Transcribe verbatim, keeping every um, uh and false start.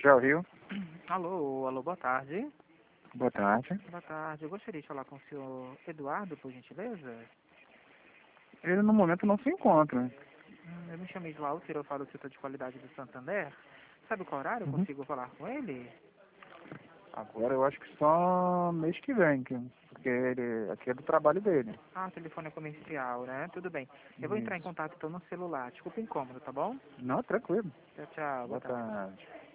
Já ouviu? Alô, alô, boa tarde. Boa tarde. Boa tarde. Eu gostaria de falar com o senhor Eduardo, por gentileza. Ele no momento não se encontra. Hum, eu me chamo Slaughter, eu falo do setor de qualidade do Santander. Sabe qual horário eu Uhum. consigo falar com ele? Agora eu acho que só mês que vem, que- porque ele, aqui é do trabalho dele. Ah, o telefone é comercial, né? Tudo bem. Eu vou entrar em Isso. contato então no celular. Desculpa o incômodo, tá bom? Não, tranquilo. Tchau, tchau. Boa Boa tarde. tarde.